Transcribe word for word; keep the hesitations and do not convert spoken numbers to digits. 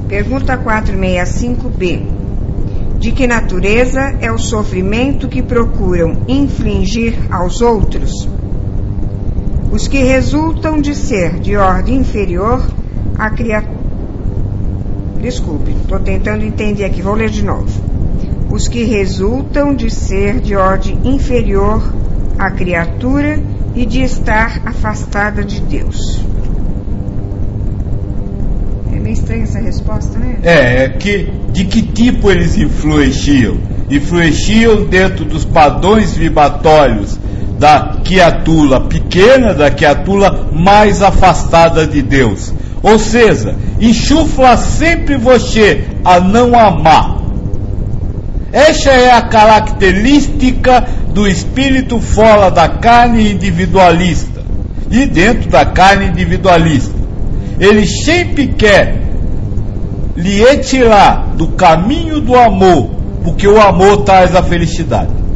Pergunta quatrocentos e sessenta e cinco B. De que natureza é o sofrimento que procuram infligir aos outros? Os que resultam de ser de ordem inferior à criatura. Desculpe, estou tentando entender aqui, vou ler de novo. Os que resultam de ser de ordem inferior à criatura e de estar afastada de Deus. É meio estranha essa resposta, né? É, é que, de que tipo eles influenciam? Influenciam dentro dos padrões vibratórios da criatura pequena, da criatura mais afastada de Deus. Ou seja, enxufla sempre você a não amar. Essa é a característica do espírito fora da carne individualista e dentro da carne individualista. Ele sempre quer lhe retirar do caminho do amor, porque o amor traz a felicidade.